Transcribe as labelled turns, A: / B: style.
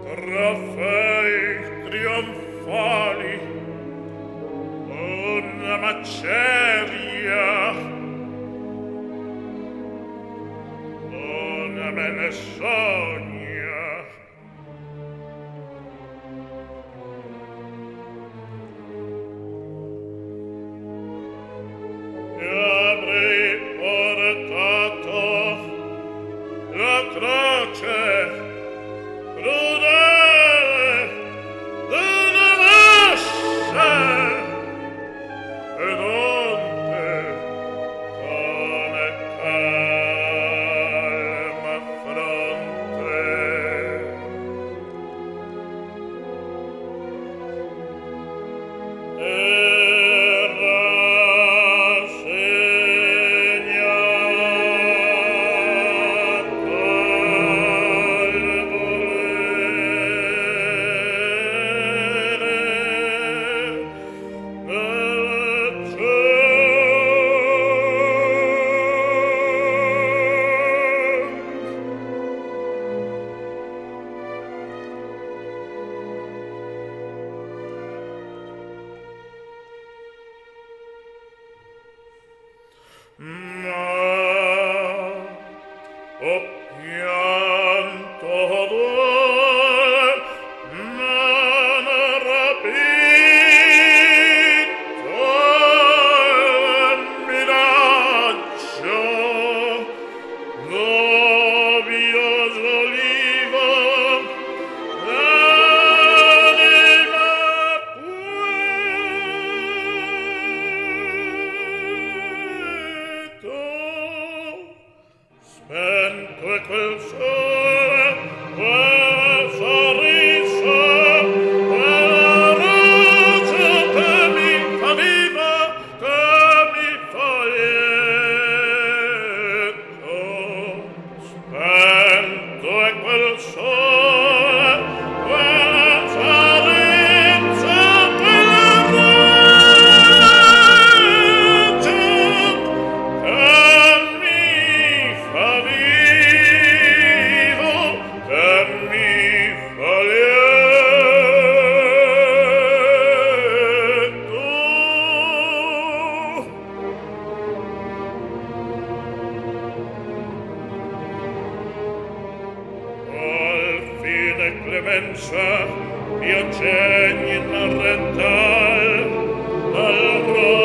A: trofei trionfali, una maceria, una me ne sogna. E avrei portato la croce crudele d'una lascia ed onde come calma fronte. Ma ho pianto d'ore, non ho rapito il miraggio d'ovioso olivo, l'anima spento e quel sole, quel sorriso, quella luce che mi fa viva, che mi fa lieto. Spento e quel sole, quel sorriso, quella luce che mi fa vivo, che mi fa lieto. Al fine clemenza io cegni in rental al